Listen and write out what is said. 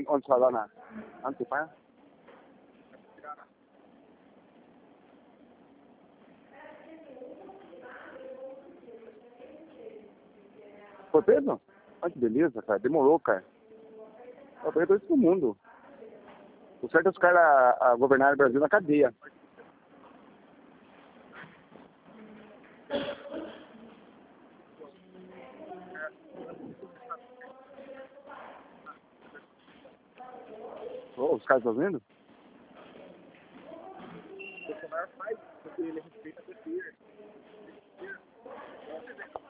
Onde você vai lá na... Onde você vai? Foi preso? Olha que beleza, cara. Demorou, cara. Eu falei pra todo mundo. O certo é os caras a governar o Brasil na cadeia. Oh, os caras estão vendo? O Bolsonaro faz porque ele respeita a pessoa.